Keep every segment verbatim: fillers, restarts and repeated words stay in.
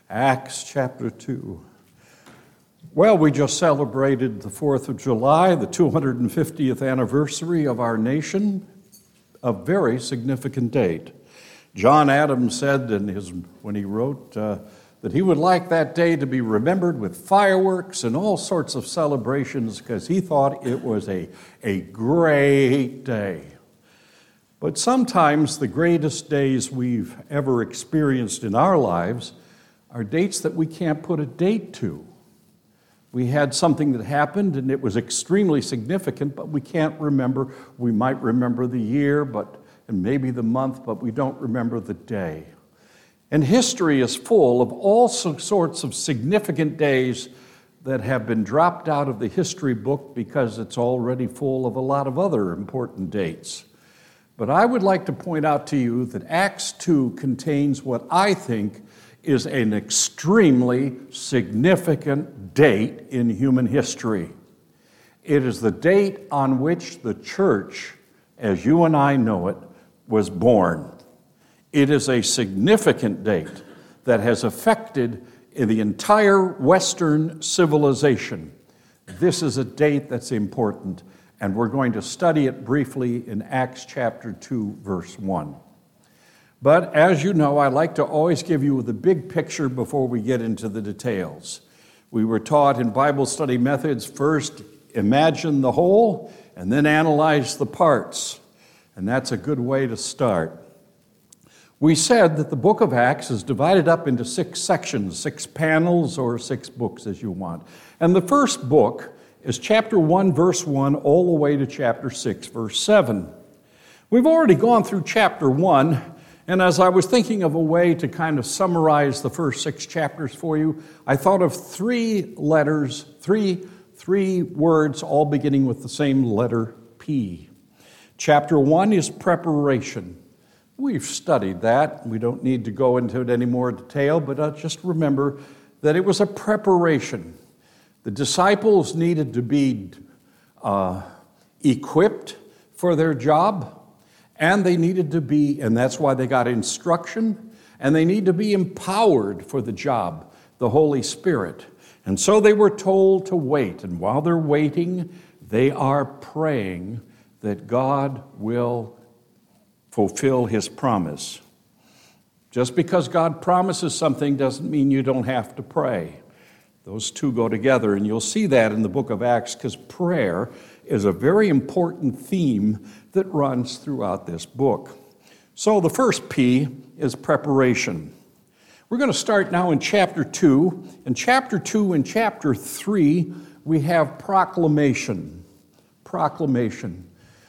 Acts chapter two. Well, we just celebrated the fourth of July, the two hundred fiftieth anniversary of our nation, a very significant date. John Adams said in his, when he wrote uh, that he would like that day to be remembered with fireworks and all sorts of celebrations because he thought it was a, a great day. But sometimes the greatest days we've ever experienced in our lives are dates that we can't put a date to. We had something that happened and it was extremely significant, but we can't remember. We might remember the year, but and maybe the month, but we don't remember the day. And history is full of all sorts of significant days that have been dropped out of the history book because it's already full of a lot of other important dates. But I would like to point out to you that Acts two contains what I think is an extremely significant date in human history. It is the date on which the church, as you and I know it, was born. It is a significant date that has affected the entire Western civilization. This is a date that's important, and we're going to study it briefly in Acts chapter two, verse one. But as you know, I like to always give you the big picture before we get into the details. We were taught in Bible study methods, first imagine the whole, and then analyze the parts. And that's a good way to start. We said that the book of Acts is divided up into six sections, six panels, or six books as you want. And the first book is chapter one, verse one, all the way to chapter six, verse seven. We've already gone through chapter one, and as I was thinking of a way to kind of summarize the first six chapters for you, I thought of three letters, three, three words, all beginning with the same letter, P. Chapter one is preparation. We've studied that. We don't need to go into it any more detail, but uh, just remember that it was a preparation. The disciples needed to be uh, equipped for their job, and they needed to be, and that's why they got instruction, and they need to be empowered for the job, the Holy Spirit. And so they were told to wait, and while they're waiting, they are praying that God will fulfill his promise. Just because God promises something doesn't mean you don't have to pray. Those two go together, and you'll see that in the book of Acts because prayer is a very important theme that runs throughout this book. So the first P is preparation. We're going to start now in chapter two. In chapter two and chapter three, we have proclamation. Proclamation.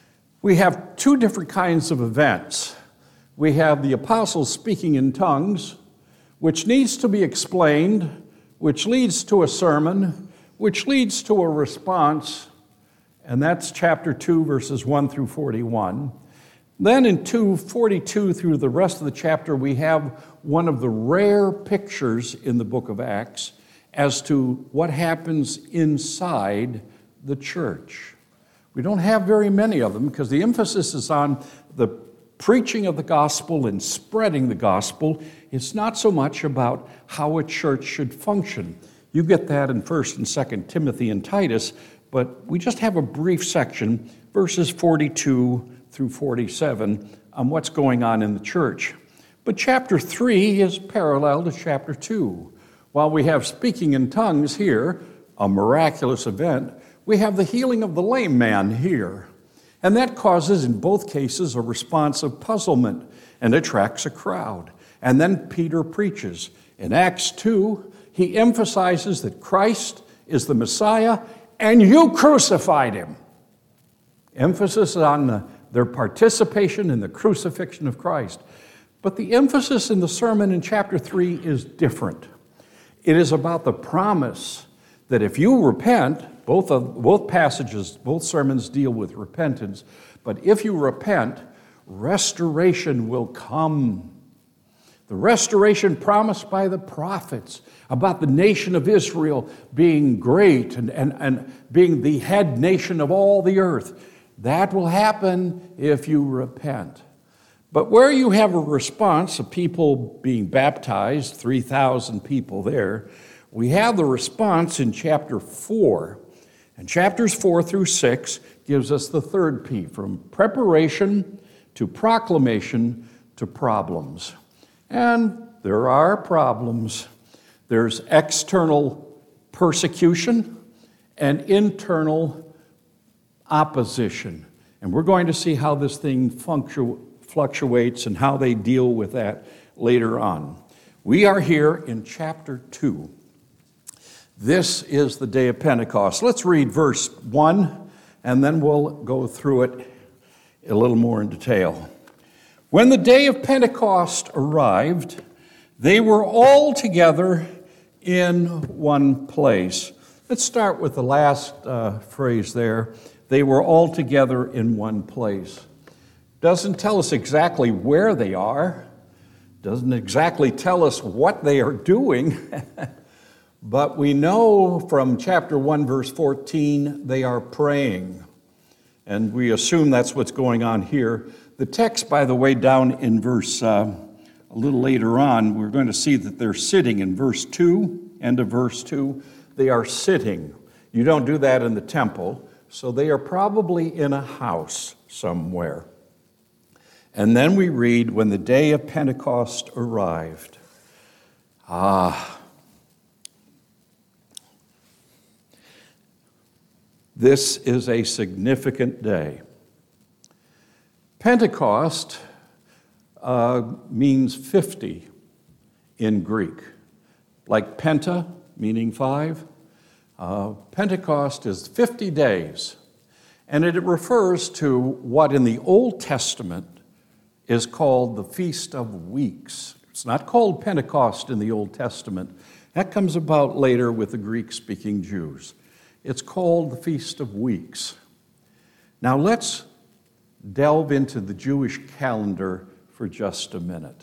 We have two different kinds of events. We have the apostles speaking in tongues, which needs to be explained, which leads to a sermon, which leads to a response, and that's chapter two, verses one through forty-one. Then in two forty-two through the rest of the chapter, we have one of the rare pictures in the book of Acts as to what happens inside the church. We don't have very many of them because the emphasis is on the preaching of the gospel and spreading the gospel. It's not so much about how a church should function. You get that in First and Second Timothy and Titus, but we just have a brief section, verses forty-two through forty-seven, on what's going on in the church. But chapter three is parallel to chapter two. While we have speaking in tongues here, a miraculous event, we have the healing of the lame man here. And that causes, in both cases, a response of puzzlement and attracts a crowd. And then Peter preaches. In Acts two, he emphasizes that Christ is the Messiah and you crucified him. Emphasis on the, their participation in the crucifixion of Christ. But the emphasis in the sermon in chapter three is different. It is about the promise that if you repent, Both of both passages, both sermons deal with repentance, but if you repent, restoration will come. The restoration promised by the prophets about the nation of Israel being great and, and, and being the head nation of all the earth. That will happen if you repent. But where you have a response of people being baptized, three thousand people there, we have the response in chapter four. And chapters four through six gives us the third P, from preparation to proclamation to problems. And there are problems. There's external persecution and internal opposition. And we're going to see how this thing functu- fluctuates and how they deal with that later on. We are here in chapter two. This is the day of Pentecost. Let's read verse one, and then we'll go through it a little more in detail. When the day of Pentecost arrived, they were all together in one place. Let's start with the last uh, phrase there. They were all together in one place. Doesn't tell us exactly where they are. Doesn't exactly tell us what they are doing. But we know from chapter one, verse fourteen, they are praying. And we assume that's what's going on here. The text, by the way, down in verse, uh, a little later on, we're going to see that they're sitting in verse two, end of verse two. They are sitting. You don't do that in the temple, so they are probably in a house somewhere. And then we read, when the day of Pentecost arrived. Ah, this is a significant day. Pentecost uh, means fifty in Greek. Like penta, meaning five. Uh, Pentecost is fifty days. And it refers to what in the Old Testament is called the Feast of Weeks. It's not called Pentecost in the Old Testament. That comes about later with the Greek-speaking Jews. It's called the Feast of Weeks. Now let's delve into the Jewish calendar for just a minute.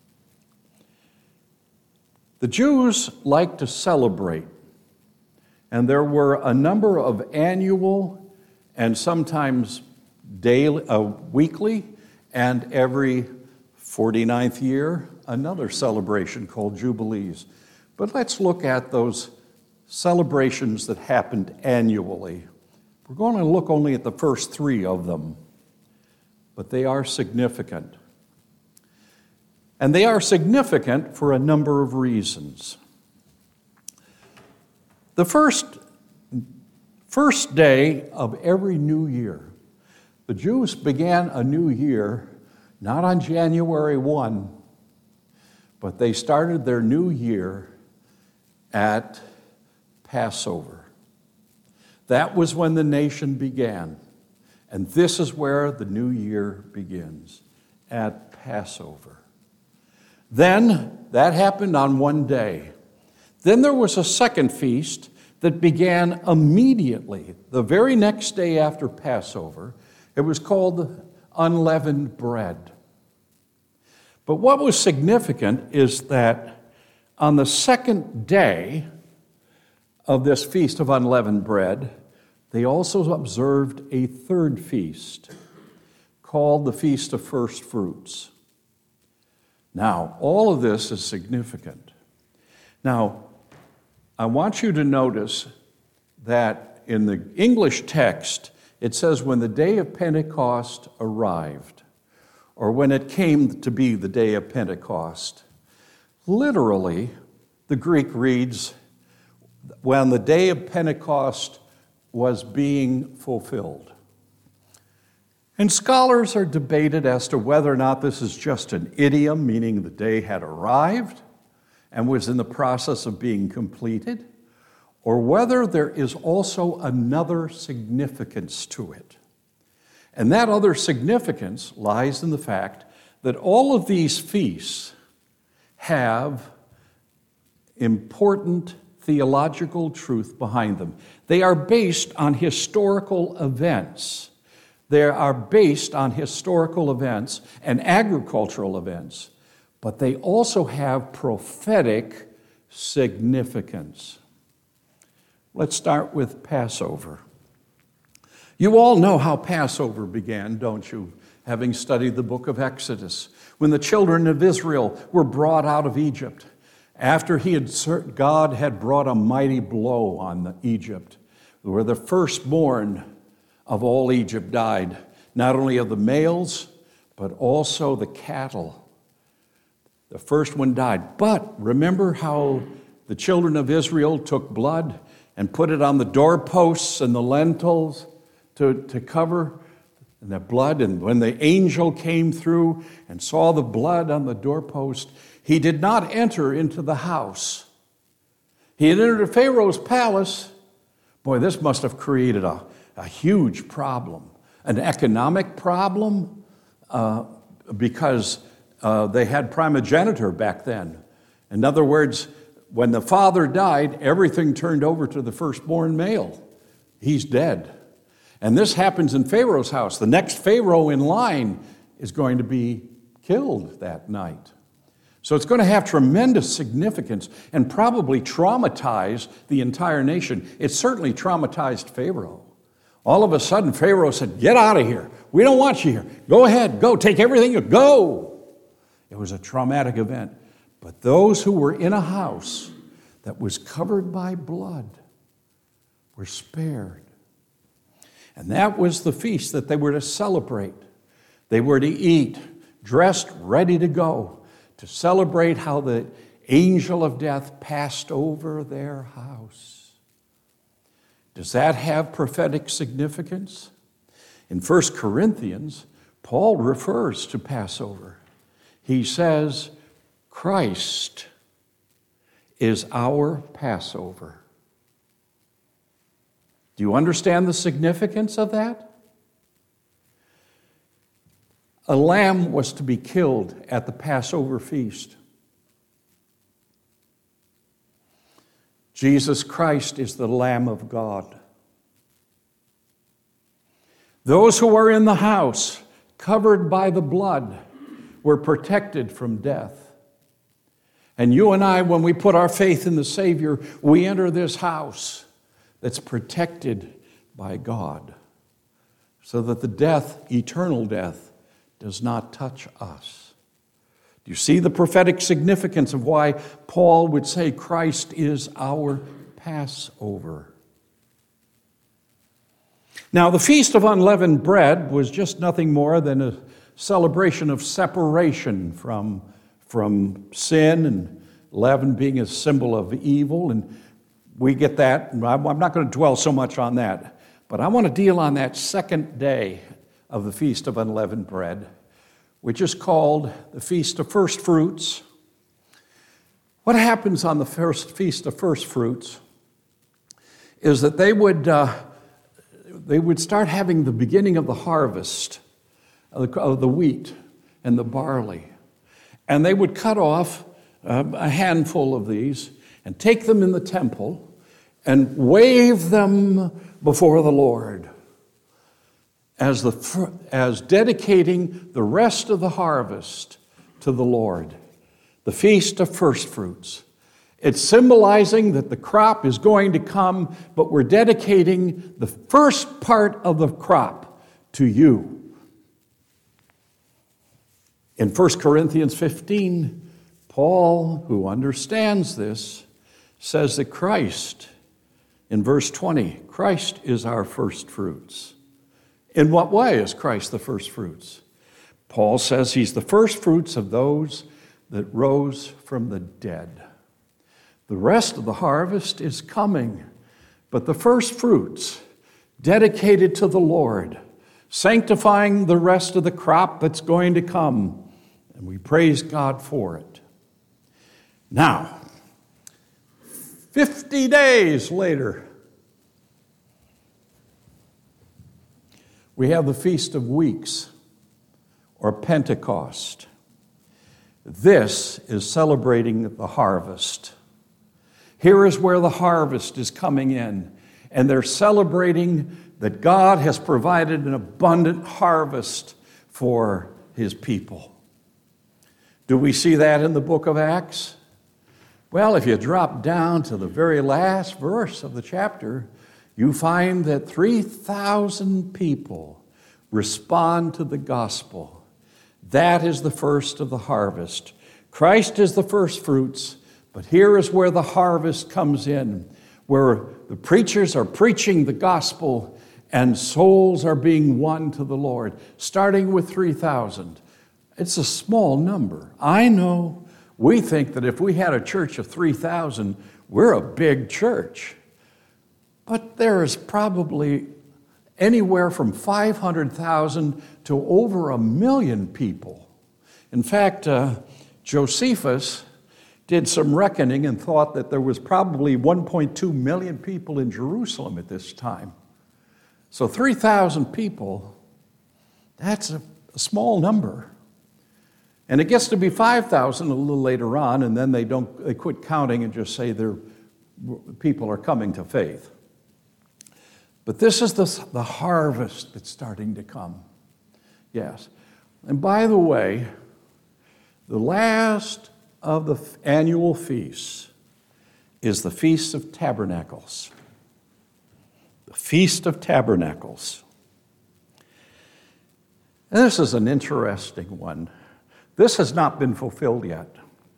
The Jews like to celebrate, and there were a number of annual and sometimes daily, uh, weekly, and every forty-ninth year, another celebration called Jubilees. But let's look at those celebrations that happened annually. We're going to look only at the first three of them, but they are significant. And they are significant for a number of reasons. The first, first day of every new year, the Jews began a new year not on January first, but they started their new year at Passover. That was when the nation began. And this is where the new year begins, at Passover. Then, that happened on one day. Then there was a second feast that began immediately, the very next day after Passover. It was called unleavened bread. But what was significant is that on the second day of this Feast of Unleavened Bread, they also observed a third feast called the Feast of First Fruits. Now, all of this is significant. Now, I want you to notice that in the English text, it says when the day of Pentecost arrived, or when it came to be the day of Pentecost. Literally, the Greek reads, when the day of Pentecost was being fulfilled. And scholars are debated as to whether or not this is just an idiom, meaning the day had arrived and was in the process of being completed, or whether there is also another significance to it. And that other significance lies in the fact that all of these feasts have important theological truth behind them. They are based on historical events. They are based on historical events and agricultural events, but they also have prophetic significance. Let's start with Passover. You all know how Passover began, don't you? having studied the book of Exodus. When the children of Israel were brought out of Egypt, after he had, God had brought a mighty blow on the Egypt, where the firstborn of all Egypt died, not only of the males, but also the cattle. The first one died. But remember how the children of Israel took blood and put it on the doorposts and the lintels to, to cover the blood. And when the angel came through and saw the blood on the doorpost, he did not enter into the house. He had entered Pharaoh's palace. Boy, this must have created a, a huge problem, an economic problem, uh, because uh, they had primogeniture back then. In other words, when the father died, everything turned over to the firstborn male. He's dead. And this happens in Pharaoh's house. The next Pharaoh in line is going to be killed that night. So it's going to have tremendous significance and probably traumatize the entire nation. It certainly traumatized Pharaoh. All of a sudden, Pharaoh said, "Get out of here. We don't want you here. Go ahead. Go. Take everything. Go." It was a traumatic event. But those who were in a house that was covered by blood were spared. And that was the feast that they were to celebrate. They were to eat, dressed, ready to go, to celebrate how the angel of death passed over their house. Does that have prophetic significance? In First Corinthians, Paul refers to Passover. He says, Christ is our Passover. Do you understand the significance of that? A lamb was to be killed at the Passover feast. Jesus Christ is the Lamb of God. Those who are in the house, covered by the blood, were protected from death. And you and I, when we put our faith in the Savior, we enter this house that's protected by God, so that the death, eternal death, does not touch us. Do you see the prophetic significance of why Paul would say Christ is our Passover? Now, the Feast of Unleavened Bread was just nothing more than a celebration of separation from, from sin, and leaven being a symbol of evil, and we get that. I'm not going to dwell so much on that, but I want to deal on that second day of the Feast of Unleavened Bread, which is called the Feast of First Fruits. What happens on the first Feast of First Fruits is that they would uh, they would start having the beginning of the harvest of the, of the wheat and the barley, and they would cut off uh, a handful of these and take them in the temple and wave them before the Lord as, the, as dedicating the rest of the harvest to the Lord, the Feast of First Fruits. It's symbolizing that the crop is going to come, but we're dedicating the first part of the crop to you. In First Corinthians fifteen, Paul, who understands this, says that Christ, in verse twenty, Christ is our first fruits. In what way is Christ the first fruits? Paul says he's the first fruits of those that rose from the dead. The rest of the harvest is coming, but the first fruits, dedicated to the Lord, sanctifying the rest of the crop that's going to come, and we praise God for it. Now, fifty days later, we have the Feast of Weeks, or Pentecost. This is celebrating the harvest. Here is where the harvest is coming in, and they're celebrating that God has provided an abundant harvest for his people. Do we see that in the book of Acts? Well, if you drop down to the very last verse of the chapter, you find that three thousand people respond to the gospel. That is the first of the harvest. Christ is the first fruits, but here is where the harvest comes in, where the preachers are preaching the gospel and souls are being won to the Lord, starting with three thousand. It's a small number. I know we think that if we had a church of three thousand, we're a big church. But there is probably anywhere from five hundred thousand to over a million people. In fact, uh, Josephus did some reckoning and thought that there was probably one point two million people in Jerusalem at this time. So three thousand people, that's a, a small number. And it gets to be five thousand a little later on, and then they don't they quit counting and just say their people are coming to faith. But this is the, the harvest that's starting to come. Yes. And by the way, the last of the annual feasts is the Feast of Tabernacles. The Feast of Tabernacles. And this is an interesting one. This has not been fulfilled yet.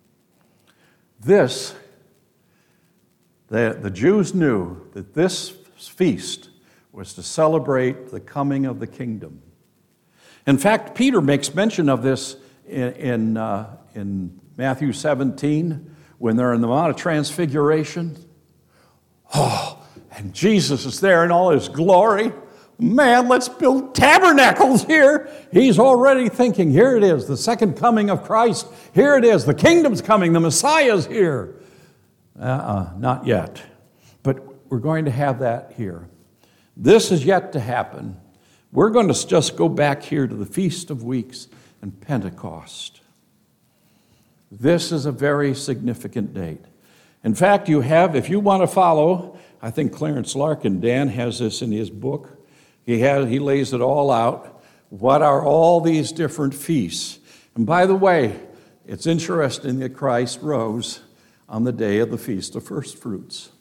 This, the, the Jews knew that this feast was to celebrate the coming of the kingdom. In fact, Peter makes mention of this in, in, uh, in Matthew seventeen, when they're in the Mount of Transfiguration. Oh, and Jesus is there in all his glory. Man, let's build tabernacles here. He's already thinking, here it is, the second coming of Christ. Here it is, the kingdom's coming, the Messiah's here. Uh-uh, not yet. But we're going to have that here. This is yet to happen. We're going to just go back here to the Feast of Weeks and Pentecost. This is a very significant date. In fact, you have, if you want to follow, I think Clarence Larkin, Dan has this in his book. He has, he lays it all out. What are all these different feasts? And by the way, it's interesting that Christ rose on the day of the Feast of First Fruits,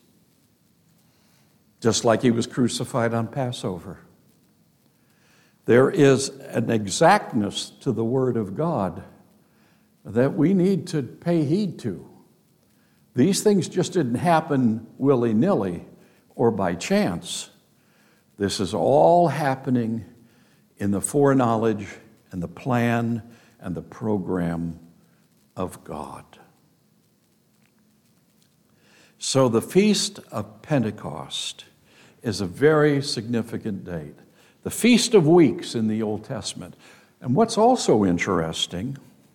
just like he was crucified on Passover. There is an exactness to the Word of God that we need to pay heed to. These things just didn't happen willy-nilly or by chance. This is all happening in the foreknowledge and the plan and the program of God. So the Feast of Pentecost is a very significant date. The Feast of Weeks in the Old Testament. And what's also interesting,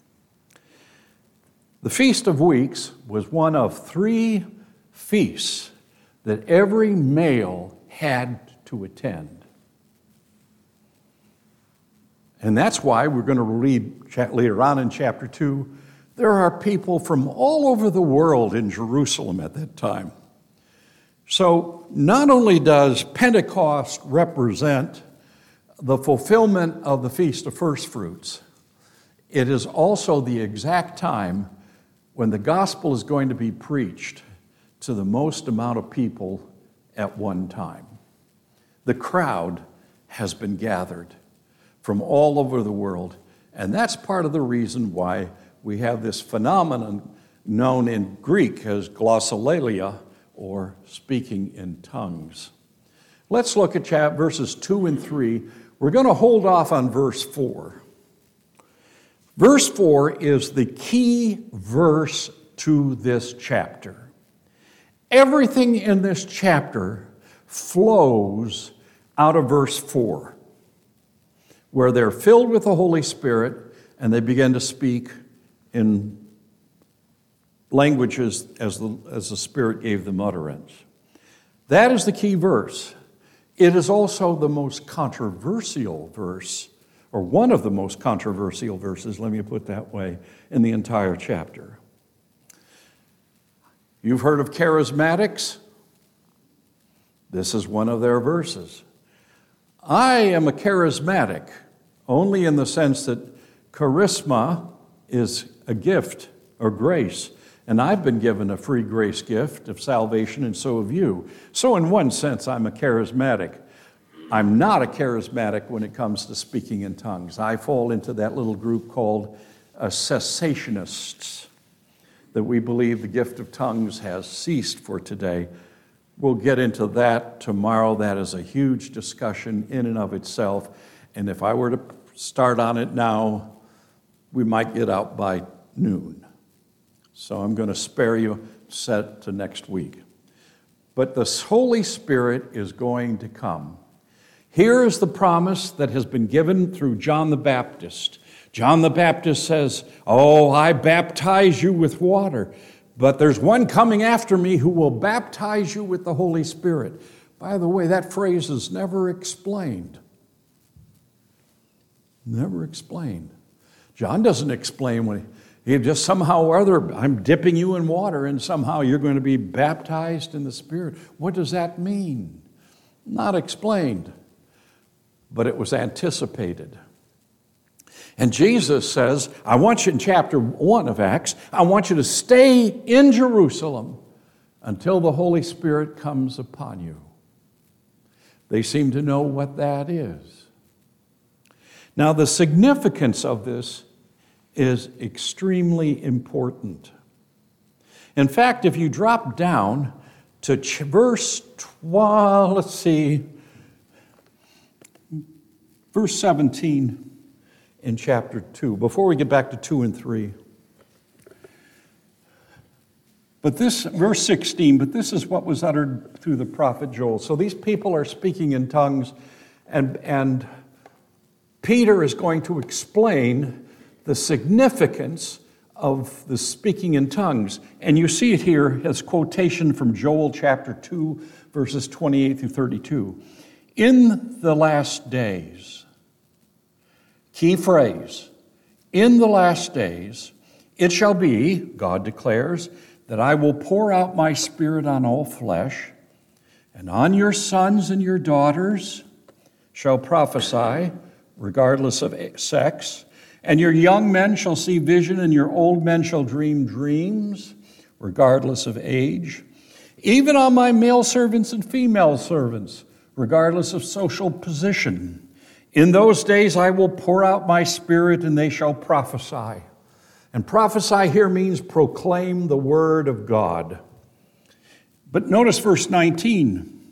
the Feast of Weeks was one of three feasts that every male had to attend. And that's why we're going to read later on in chapter two, there are people from all over the world in Jerusalem at that time. So not only does Pentecost represent the fulfillment of the Feast of First Fruits, it is also the exact time when the gospel is going to be preached to the most amount of people at one time. The crowd has been gathered from all over the world, and that's part of the reason why we have this phenomenon known in Greek as glossolalia, or speaking in tongues. Let's look at verses two and three. We're going to hold off on verse four. Verse four is the key verse to this chapter. Everything in this chapter flows out of verse four, where they're filled with the Holy Spirit and they begin to speak in languages as the, as the Spirit gave them utterance. That is the key verse. It is also the most controversial verse, or one of the most controversial verses, let me put it that way, in the entire chapter. You've heard of charismatics? This is one of their verses. I am a charismatic, only in the sense that charisma is a gift or grace. And I've been given a free grace gift of salvation, and so have you. So in one sense, I'm a charismatic. I'm not a charismatic when it comes to speaking in tongues. I fall into that little group called uh, cessationists, that we believe the gift of tongues has ceased for today. We'll get into that tomorrow. That is a huge discussion in and of itself. And if I were to start on it now, we might get out by noon. So I'm going to spare you, set to next week. But the Holy Spirit is going to come. Here is the promise that has been given through John the Baptist. John the Baptist says, "Oh, I baptize you with water, but there's one coming after me who will baptize you with the Holy Spirit." By the way, that phrase is never explained. Never explained. John doesn't explain when he, he just somehow or other, I'm dipping you in water and somehow you're going to be baptized in the Spirit. What does that mean? Not explained, but it was anticipated. And Jesus says, I want you in chapter one of Acts, I want you to stay in Jerusalem until the Holy Spirit comes upon you. They seem to know what that is. Now, the significance of this is extremely important. In fact, if you drop down to verse twelve, let's see, verse seventeen in chapter two, before we get back to two and three. But this, verse sixteen, but this is what was uttered through the prophet Joel. So these people are speaking in tongues, and, and Peter is going to explain the significance of the speaking in tongues. And you see it here as quotation from Joel chapter two, verses twenty-eight through thirty-two. In the last days, key phrase, in the last days, it shall be, God declares, that I will pour out my Spirit on all flesh, and on your sons and your daughters shall prophesy, regardless of sex, and your young men shall see vision, and your old men shall dream dreams, regardless of age. Even on my male servants and female servants, regardless of social position. In those days I will pour out my Spirit, and they shall prophesy. And prophesy here means proclaim the word of God. But notice verse nineteen.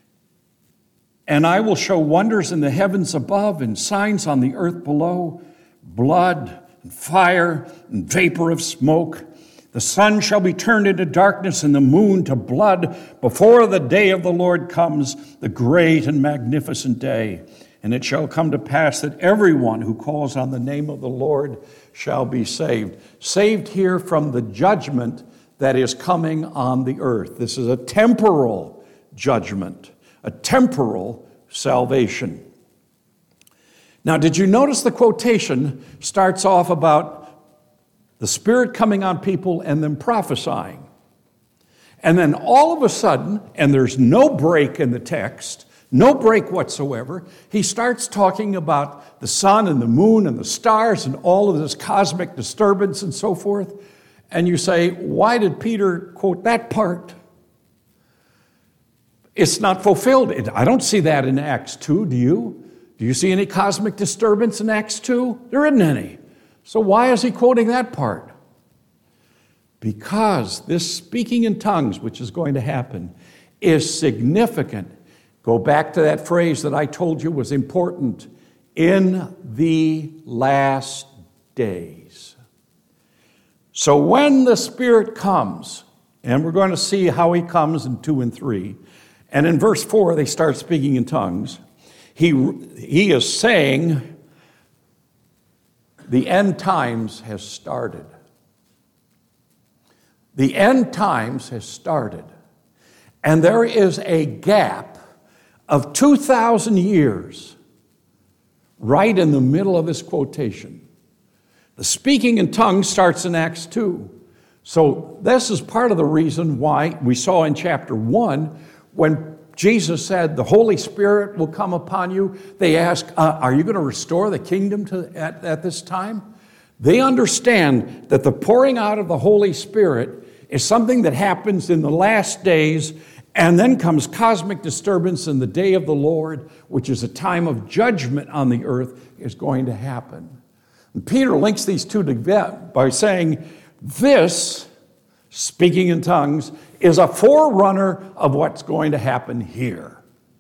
And I will show wonders in the heavens above and signs on the earth below, blood and fire and vapor of smoke. The sun shall be turned into darkness and the moon to blood before the day of the Lord comes, the great and magnificent day. And it shall come to pass that everyone who calls on the name of the Lord shall be saved. Saved here from the judgment that is coming on the earth. This is a temporal judgment, a temporal salvation. Now, did you notice the quotation starts off about the Spirit coming on people and them prophesying? And then all of a sudden, and there's no break in the text, no break whatsoever, he starts talking about the sun and the moon and the stars and all of this cosmic disturbance and so forth. And you say, why did Peter quote that part? It's not fulfilled. I don't see that in Acts two, do you? Do you see any cosmic disturbance in Acts two? There isn't any. So why is he quoting that part? Because this speaking in tongues, which is going to happen, is significant. Go back to that phrase that I told you was important. In the last days. So when the Spirit comes, and we're going to see how he comes in two and three, and in verse four they start speaking in tongues, he, he is saying the end times has started. The end times has started. And there is a gap of two thousand years right in the middle of this quotation. The speaking in tongues starts in Acts two. So this is part of the reason why we saw in chapter one, when Jesus said, the Holy Spirit will come upon you, they ask, uh, are you going to restore the kingdom to, at, at this time? They understand that the pouring out of the Holy Spirit is something that happens in the last days, And then comes cosmic disturbance, and the day of the Lord, which is a time of judgment on the earth, is going to happen. And Peter links these two together by saying, this, speaking in tongues, is a forerunner of what's going to happen here.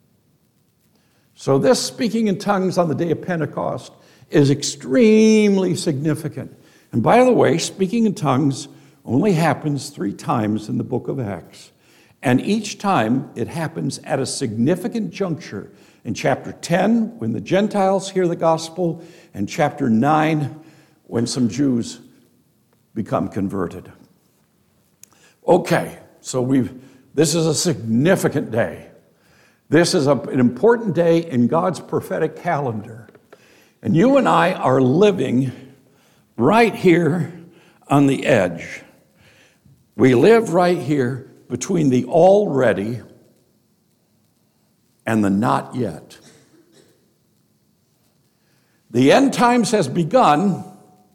So this speaking in tongues on the day of Pentecost is extremely significant. And by the way, speaking in tongues only happens three times in the book of Acts. And each time it happens at a significant juncture. In chapter ten, when the Gentiles hear the gospel, and chapter nine, when some Jews become converted. Okay, so we've this is a significant day. This is a, an important day in God's prophetic calendar. And you and I are living right here on the edge. We live right here between the already and the not yet. The end times has begun,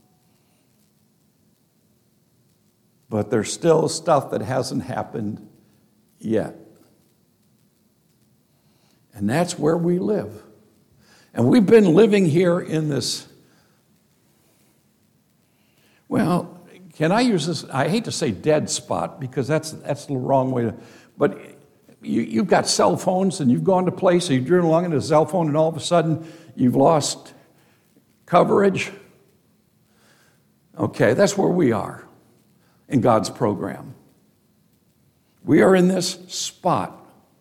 but there's still stuff that hasn't happened yet. And that's where we live. And we've been living here in this, well, can I use this? I hate to say dead spot because that's that's the wrong way to, but you, you've got cell phones and you've gone to place, you're driven along in a cell phone and all of a sudden you've lost coverage. Okay, that's where we are in God's program. We are in this spot.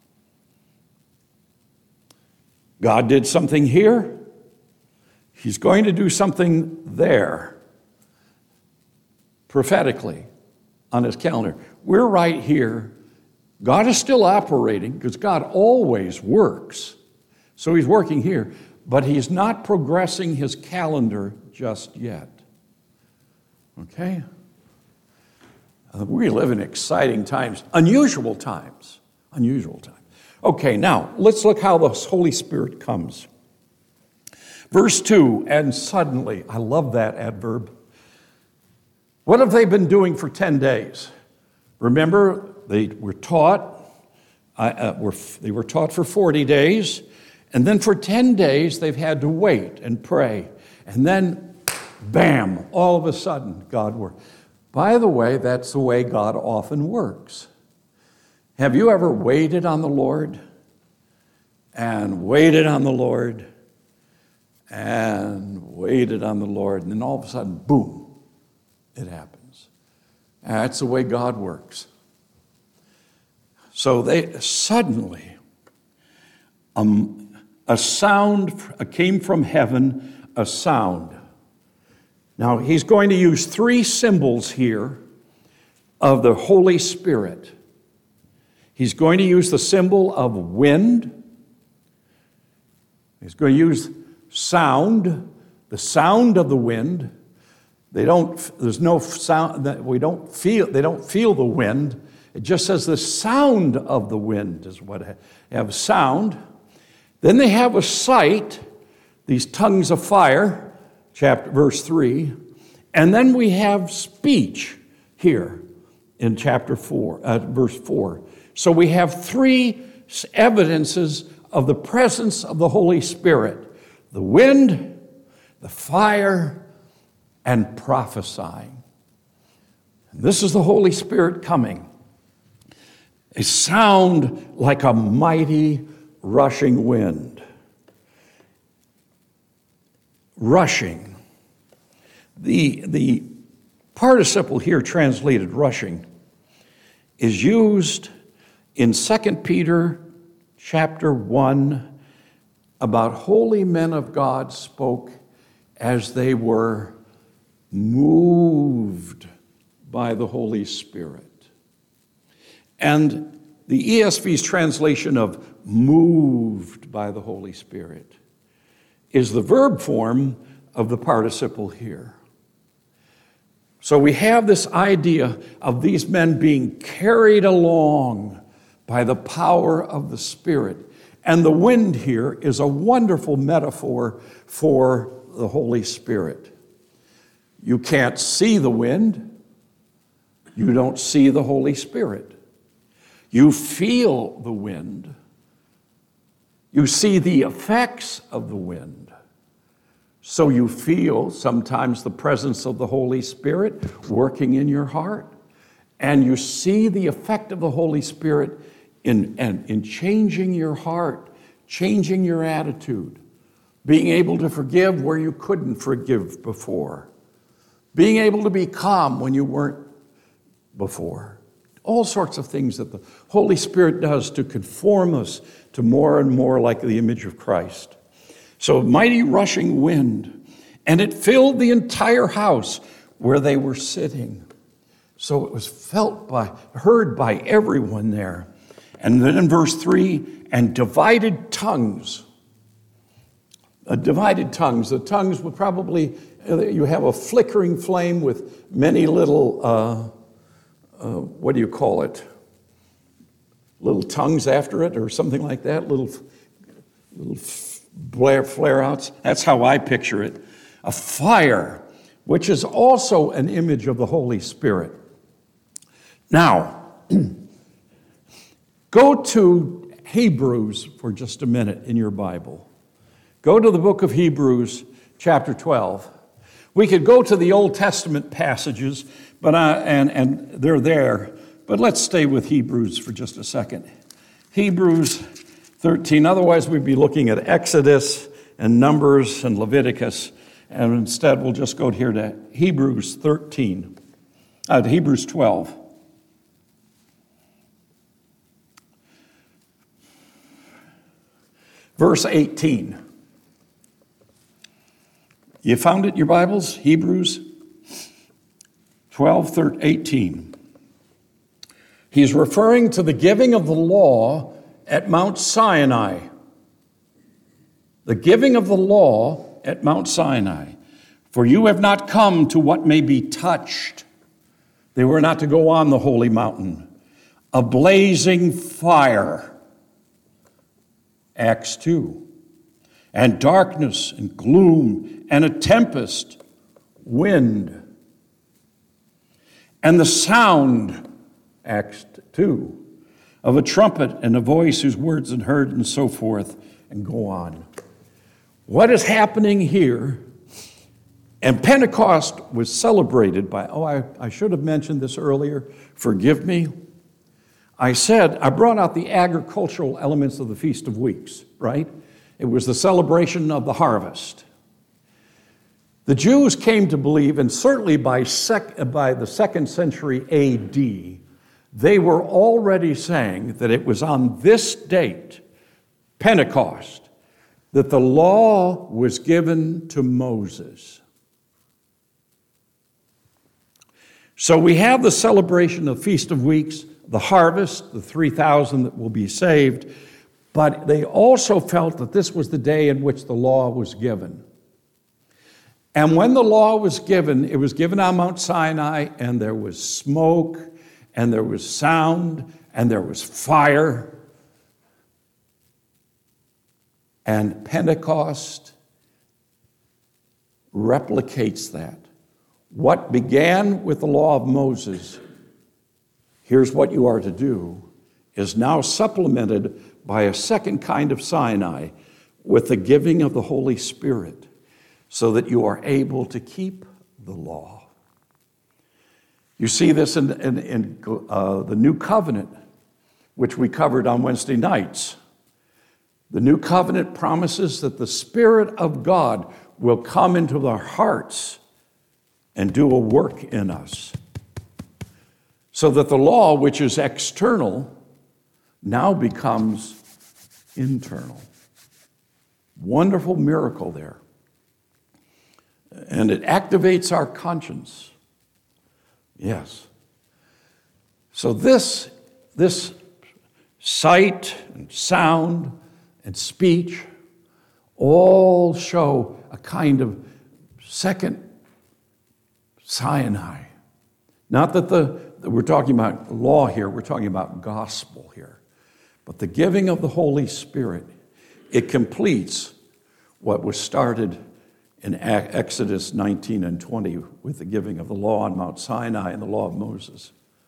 God did something here. He's going to do something there. Prophetically on his calendar. We're right here. God is still operating because God always works. So he's working here, but he's not progressing his calendar just yet. Okay? Uh, we live in exciting times, unusual times, unusual times. Okay, now let's look how the Holy Spirit comes. Verse two, and suddenly, I love that adverb. What have they been doing for ten days? Remember, they were taught, uh, were, they were taught for forty days, and then for ten days they've had to wait and pray. And then, bam, all of a sudden, God worked. By the way, that's the way God often works. Have you ever waited on the Lord and waited on the Lord and waited on the Lord, and then all of a sudden, boom. It happens. That's the way God works. So they suddenly, um, a sound came from heaven, a sound. Now, he's going to use three symbols here of the Holy Spirit. He's going to use the symbol of wind. He's going to use sound, the sound of the wind. They don't, there's no sound that we don't feel, they don't feel the wind. It just says the sound of the wind is what I have, sound. Then they have a sight, these tongues of fire, chapter verse three. And then we have speech here in chapter four, uh, verse four. So we have three evidences of the presence of the Holy Spirit: the wind, the fire, and prophesying. This is the Holy Spirit coming. A sound like a mighty rushing wind. Rushing. The, the participle here translated rushing is used in Second Peter chapter one about holy men of God spoke as they were moved by the Holy Spirit. And the E S V's translation of moved by the Holy Spirit is the verb form of the participle here. So we have this idea of these men being carried along by the power of the Spirit. And the wind here is a wonderful metaphor for the Holy Spirit. You can't see the wind. You don't see the Holy Spirit. You feel the wind. You see the effects of the wind. So you feel sometimes the presence of the Holy Spirit working in your heart. And you see the effect of the Holy Spirit in, in, in changing your heart, changing your attitude, being able to forgive where you couldn't forgive before, being able to be calm when you weren't before. All sorts of things that the Holy Spirit does to conform us to more and more like the image of Christ. So a mighty rushing wind, and it filled the entire house where they were sitting. So it was felt by, heard by everyone there. And then in verse three, and divided tongues. Uh, divided tongues. The tongues would probably, uh, you have a flickering flame with many little, uh, uh, what do you call it? Little tongues after it or something like that, little, little flare, flare-outs. That's how I picture it. A fire, which is also an image of the Holy Spirit. Now, go to Hebrews for just a minute in your Bible. Go to the book of Hebrews, chapter twelve. We could go to the Old Testament passages, but I, and, and they're there, but let's stay with Hebrews for just a second. Hebrews thirteen, otherwise we'd be looking at Exodus and Numbers and Leviticus, and instead we'll just go here to Hebrews thirteen, uh, to Hebrews twelve. Verse eighteen. You found it in your Bibles? Hebrews twelve, eighteen. He's referring to the giving of the law at Mount Sinai. The giving of the law at Mount Sinai. For you have not come to what may be touched. They were not to go on the holy mountain. A blazing fire. Acts two. And darkness and gloom and a tempest, wind. And the sound, Acts two, of a trumpet and a voice whose words are heard and so forth, and go on. What is happening here? And Pentecost was celebrated by, oh, I, I should have mentioned this earlier, forgive me. I said, I brought out the agricultural elements of the Feast of Weeks, right? It was the celebration of the harvest. The Jews came to believe, and certainly by, sec- by the second century A D, they were already saying that it was on this date, Pentecost, that the law was given to Moses. So we have the celebration of Feast of Weeks, the harvest, the three thousand that will be saved, but they also felt that this was the day in which the law was given. And when the law was given, it was given on Mount Sinai, and there was smoke, and there was sound, and there was fire. And Pentecost replicates that. What began with the law of Moses, here's what you are to do, is now supplemented by a second kind of Sinai with the giving of the Holy Spirit so that you are able to keep the law. You see this in, in, in uh, the New Covenant, which we covered on Wednesday nights. The New Covenant promises that the Spirit of God will come into our hearts and do a work in us, so that the law, which is external, now becomes internal. Wonderful miracle there. And it activates our conscience. Yes. So this, this sight and sound and speech all show a kind of second Sinai. Not that the we're talking about law here, we're talking about gospel here. But the giving of the Holy Spirit, it completes what was started in Exodus nineteen and twenty with the giving of the law on Mount Sinai and the law of Moses.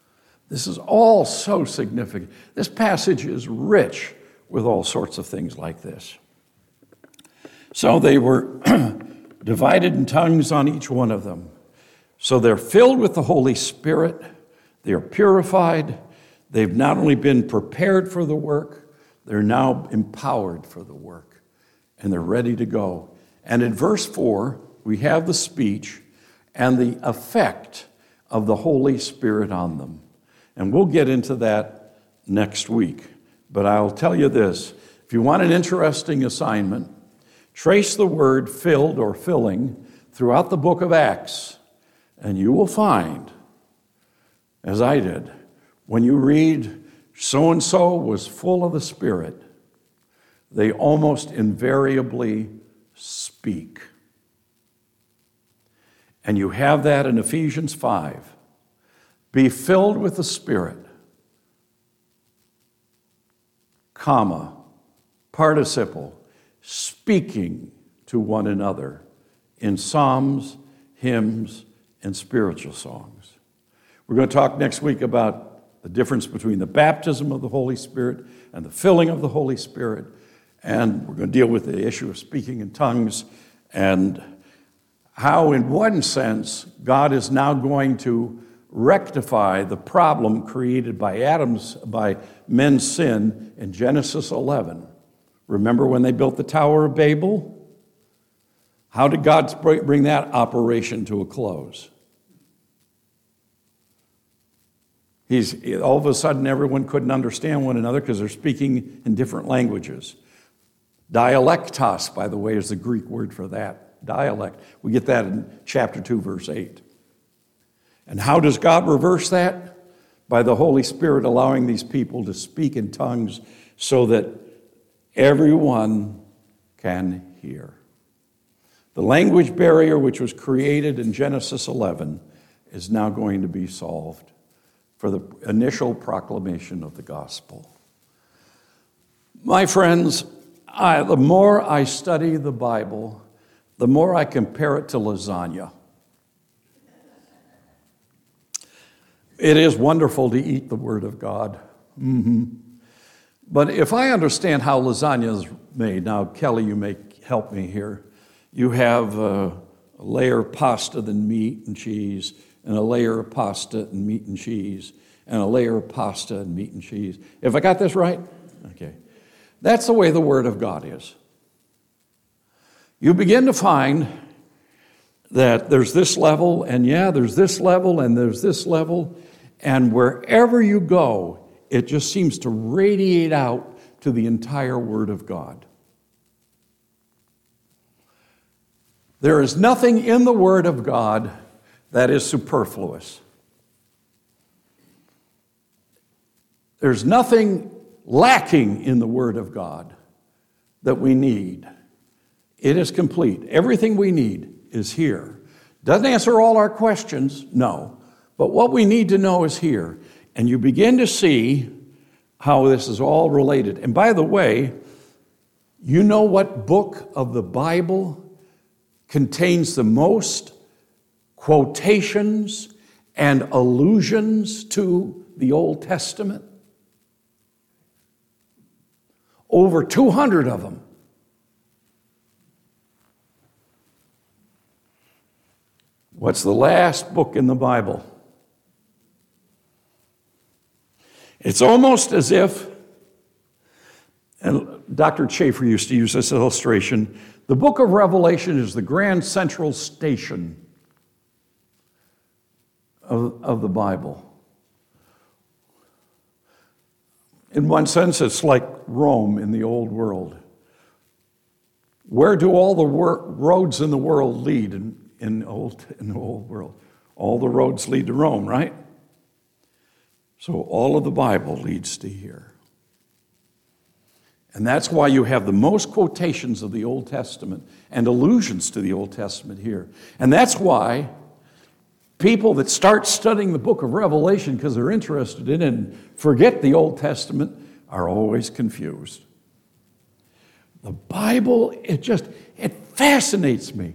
This is all so significant. This passage is rich with all sorts of things like this. So they were divided in tongues on each one of them. So they're filled with the Holy Spirit. They are purified. They've not only been prepared for the work, they're now empowered for the work. And they're ready to go. And in verse four, we have the speech and the effect of the Holy Spirit on them. And we'll get into that next week. But I'll tell you this. If you want an interesting assignment, trace the word filled or filling throughout the book of Acts, and you will find, as I did, when you read so-and-so was full of the Spirit, they almost invariably speak. And you have that in Ephesians five. Be filled with the Spirit, comma, participle, speaking to one another in psalms, hymns, and spiritual songs. We're going to talk next week about the difference between the baptism of the Holy Spirit and the filling of the Holy Spirit. And we're going to deal with the issue of speaking in tongues and how, in one sense, God is now going to rectify the problem created by Adam's, by men's sin in Genesis eleven. Remember when they built the Tower of Babel? How did God bring that operation to a close? He's, all of a sudden, everyone couldn't understand one another because they're speaking in different languages. Dialectos, by the way, is the Greek word for that. Dialect. We get that in chapter two, verse eight. And how does God reverse that? By the Holy Spirit allowing these people to speak in tongues so that everyone can hear. The language barrier which was created in Genesis eleven is now going to be solved for the initial proclamation of the gospel. My friends, I, the more I study the Bible, the more I compare it to lasagna. It is wonderful to eat the Word of God. Mm-hmm. But if I understand how lasagna is made, now, Kelly, you may help me here. You have a layer of pasta, then meat and cheese, and a layer of pasta and meat and cheese, and a layer of pasta and meat and cheese. Have I got this right? Okay. That's the way the Word of God is. You begin to find that there's this level, and yeah, there's this level, and there's this level, and wherever you go, it just seems to radiate out to the entire Word of God. There is nothing in the Word of God that is superfluous. There's nothing lacking in the Word of God that we need. It is complete. Everything we need is here. Doesn't answer all our questions, no. But what we need to know is here. And you begin to see how this is all related. And by the way, you know what book of the Bible contains the most quotations and allusions to the Old Testament? Over two hundred of them. What's the last book in the Bible? It's almost as if, and Doctor Chafer used to use this illustration, the book of Revelation is the grand central station of, of the Bible. In one sense, it's like Rome in the old world. Where do all the wor- roads in the world lead in, in, old, in the old world? All the roads lead to Rome, right? So all of the Bible leads to here. And that's why you have the most quotations of the Old Testament and allusions to the Old Testament here. And that's why people that start studying the book of Revelation because they're interested in it and forget the Old Testament are always confused. The Bible, it just, it fascinates me.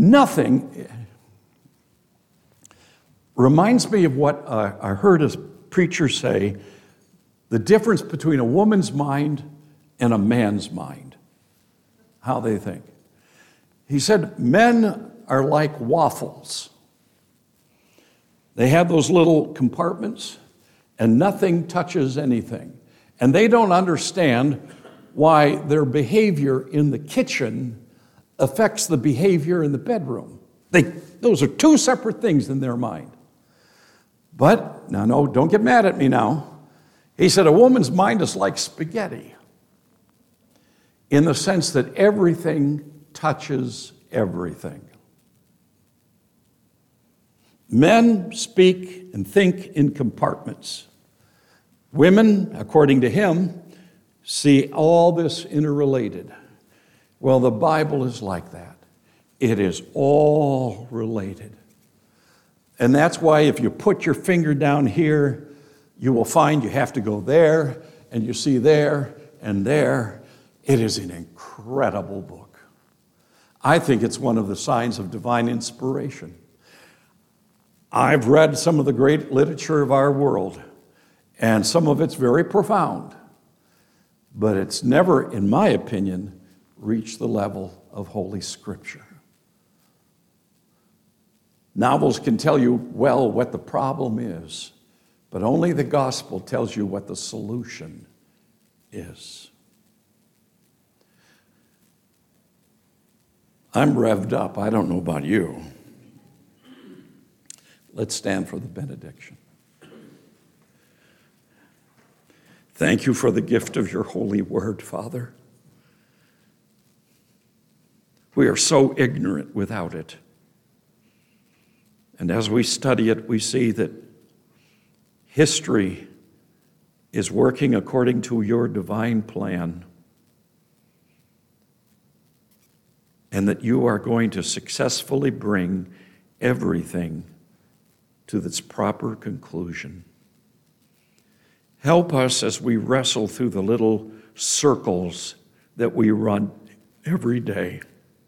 Nothing reminds me of what I heard a preachers say the difference between a woman's mind and a man's mind, how they think. He said, men are like waffles. They have those little compartments, and nothing touches anything. And they don't understand why their behavior in the kitchen affects the behavior in the bedroom. They, those are two separate things in their mind. But, now, no, don't get mad at me now. He said a woman's mind is like spaghetti in the sense that everything touches everything. Men speak and think in compartments. Women, according to him, see all this interrelated. Well, the Bible is like that. It is all related. And that's why if you put your finger down here, you will find you have to go there, and you see there and there. It is an incredible book. I think it's one of the signs of divine inspiration. I've read some of the great literature of our world, and some of it's very profound, but it's never, in my opinion, reached the level of Holy Scripture. Novels can tell you well what the problem is, but only the gospel tells you what the solution is. I'm revved up. I don't know about you. Let's stand for the benediction. Thank you for the gift of your holy word, Father. We are so ignorant without it. And as we study it, we see that history is working according to your divine plan, and that you are going to successfully bring everything to its proper conclusion. Help us as we wrestle through the little circles that we run every day,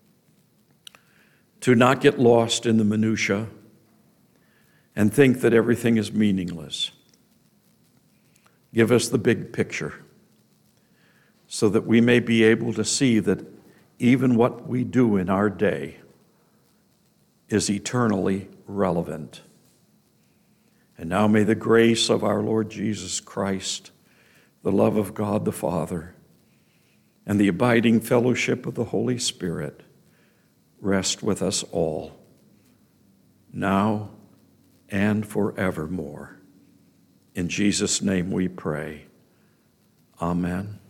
to not get lost in the minutia and think that everything is meaningless. Give us the big picture so that we may be able to see that even what we do in our day is eternally relevant. And now may the grace of our Lord Jesus Christ, the love of God the Father, and the abiding fellowship of the Holy Spirit rest with us all, now and forevermore. In Jesus' name we pray. Amen.